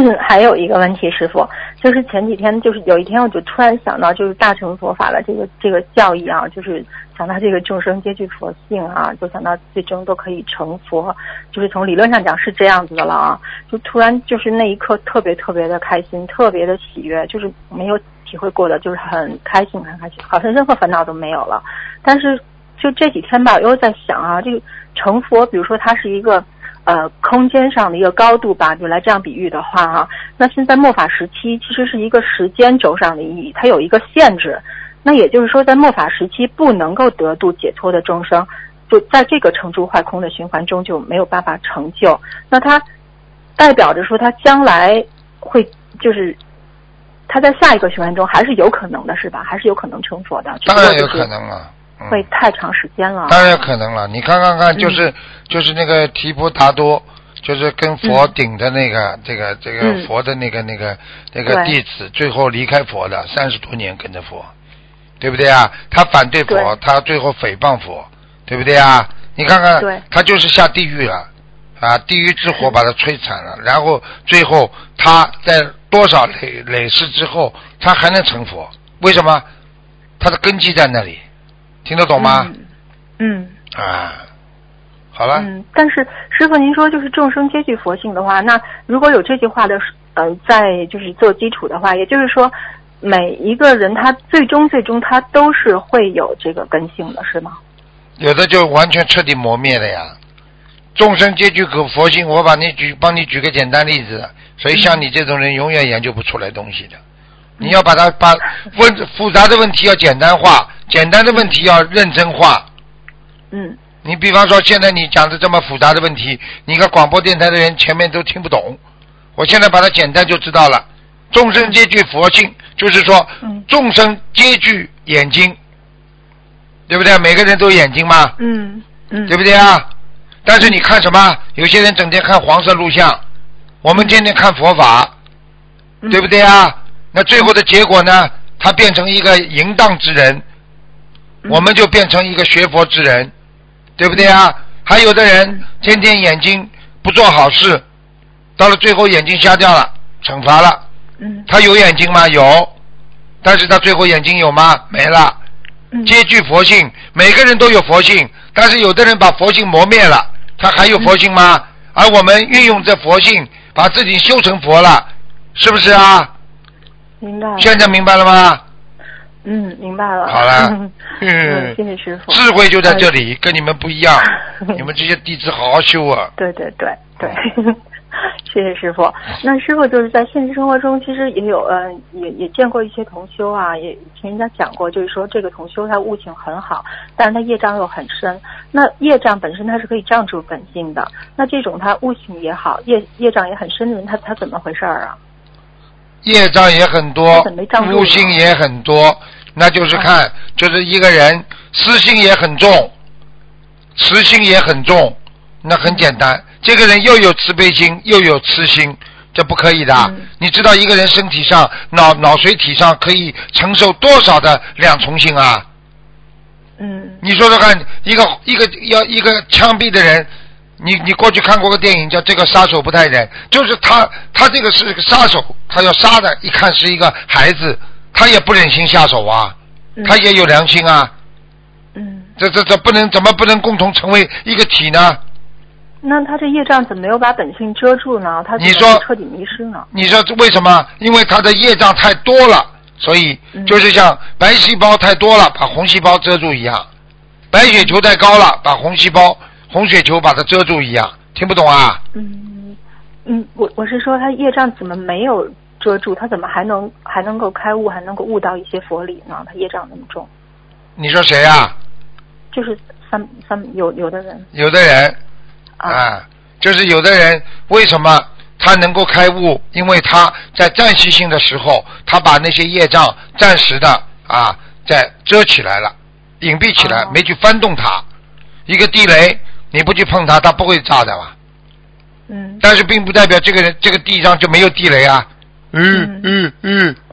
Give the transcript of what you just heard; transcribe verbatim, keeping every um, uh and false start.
还有一个问题，师傅，就是前几天，就是有一天，我就突然想到，就是大乘佛法的这个这个教义啊，就是想到这个众生皆具佛性啊，就想到最终都可以成佛，就是从理论上讲是这样子的了啊，就突然就是那一刻特别特别的开心，特别的喜悦，就是没有体会过的，就是很开心很开心，好像任何烦恼都没有了。但是就这几天吧，我又在想啊，这个成佛，比如说它是一个。呃，空间上的一个高度吧，就来这样比喻的话啊，那现在末法时期其实是一个时间轴上的意义，它有一个限制。那也就是说，在末法时期不能够得度解脱的众生，就在这个成住坏空的循环中就没有办法成就。那它代表着说，它将来会就是它在下一个循环中还是有可能的，是吧？还是有可能成佛的。 当然有可能了。 会太长时间了， 当然有可能了。你看看看，就是、嗯、就是那个提婆达多，就是跟佛顶的那个、嗯、这个这个佛的那个、嗯、那个那个弟子，最后离开佛的，三十多年跟着佛，对不对啊？他反对佛，对他最后诽谤佛，对不对啊？你看看，他就是下地狱了啊！地狱之火把他摧残了，然后最后他在多少累累世之后，他还能成佛？为什么？他的根基在那里。听得懂吗？ 嗯。 嗯啊，好了。 嗯，但是师父您说就是众生皆具佛性的话，那如果有这句话的呃，在就是做基础的话，也就是说每一个人他最终最终他都是会有这个根性的，是吗？ 有的就完全彻底磨灭了呀。众生皆具佛性，我把你举帮你举个简单例子，所以像你这种人永远研究不出来东西的。你要把它把问复杂的问题要简单化，简单的问题要认真化。 嗯。 你比方说现在你讲的这么复杂的问题，你看广播电台的人前面都听不懂，我现在把它简单就知道了。众生皆具佛性，就是说众生皆具眼睛，对不对？每个人都有眼睛吗？ 嗯嗯。 对不对啊？但是你看什么？有些人整天看黄色录像，我们天天看佛法， 嗯、 对不对啊？那最后的结果呢？他变成一个淫荡之人，我们就变成一个学佛之人，对不对啊？还有的人天天眼睛不做好事，到了最后眼睛瞎掉了，惩罚了。他有眼睛吗？有，但是他最后眼睛有吗？没了。皆具佛性，每个人都有佛性，但是有的人把佛性磨灭了，他还有佛性吗？而我们运用这佛性，把自己修成佛了，是不是啊？ 明白了。 现在明白了吗？ 嗯，明白了。 好了， 嗯，嗯谢谢师傅。 智慧就在这里，跟你们不一样。你们这些弟子好好修啊。 对对对对，谢谢师傅。那师傅就是在现实生活中，其实也有呃，也也见过一些同修啊，也听人家讲过，就是说这个同修他悟性很好，但是他业障又很深。那业障本身它是可以障住本性的，那这种他悟性也好，业业障也很深的人，他他怎么回事啊？ 业障也很多，悟性也很多，那就是看、啊、就是一个人私心也很重，慈心也很重，那很简单、嗯、这个人又有慈悲心又有慈心，这不可以的、嗯、你知道一个人身体上脑脑髓体上可以承受多少的两重性啊？ 嗯， 你说说看，一个一个要一个枪毙的人，你你过去看过个电影叫《这个杀手不太冷》，就是他他这个是个杀手，他要杀的，一看是一个孩子，他也不忍心下手啊，嗯、他也有良心啊。 嗯， 这这这不能怎么不能共同成为一个体呢？ 那他这业障怎么没有把本性遮住呢？他你说彻底迷失呢？ 你说为什么？因为他的业障太多了，所以就是像白细胞太多了，把红细胞遮住一样；白血球太高了，把红细胞。红血球把它遮住一样，听不懂啊？ 嗯嗯，我我是说他业障怎么没有遮住，他怎么还能还能够开悟，还能够悟到一些佛理呢？他业障那么重。你说谁啊？ 就是三三有有的人。 有的人啊, 啊，就是有的人为什么他能够开悟？因为他在暂时性的时候，他把那些业障暂时的啊在遮起来了，隐蔽起来，哦、没去翻动它。一个地雷，你不去碰它，它不会炸的吧？ 嗯。 但是并不代表这个人这个地上就没有地雷啊。嗯嗯嗯，